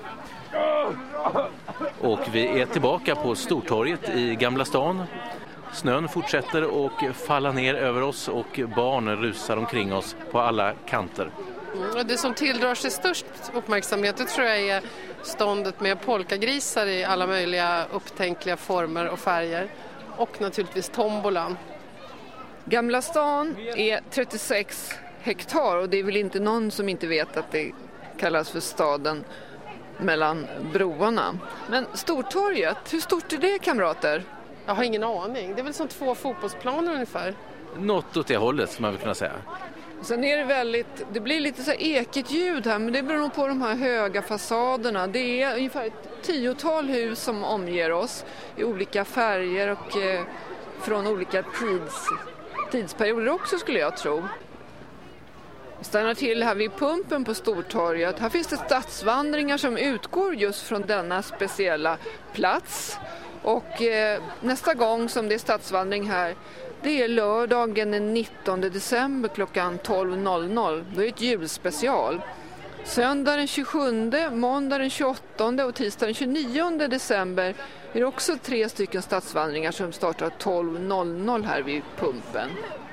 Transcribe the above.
Och vi är tillbaka på Stortorget i Gamla stan. Snön fortsätter och falla ner över oss och barn rusar omkring oss på alla kanter. Det som tilldrar sig störst uppmärksamhet, det tror jag är ståndet med polkagrisar i alla möjliga upptänkliga former och färger. Och naturligtvis tombolan. Gamla stan är 36 hektar och det är väl inte någon som inte vet att det kallas för staden mellan broarna. Men Stortorget, hur stort är det, kamrater? Jag har ingen aning. Det är väl som 2 fotbollsplaner ungefär. Något åt det hållet som man vill kunna säga. Sen är det blir lite så här ekigt ljud här, men det beror nog på de här höga fasaderna. Det är ungefär ett 10-tal hus som omger oss i olika färger och från olika tidsperioder också, skulle jag tro. Vi stannar till här vid pumpen på Stortorget. Här finns det stadsvandringar som utgår just från denna speciella plats. Och nästa gång som det är stadsvandring här, det är lördagen den 19 december klockan 12.00. Då är det ett julspecial. Söndag den 27, måndag den 28 och tisdag den 29 december är det också 3 stycken stadsvandringar som startar 12.00 här vid pumpen.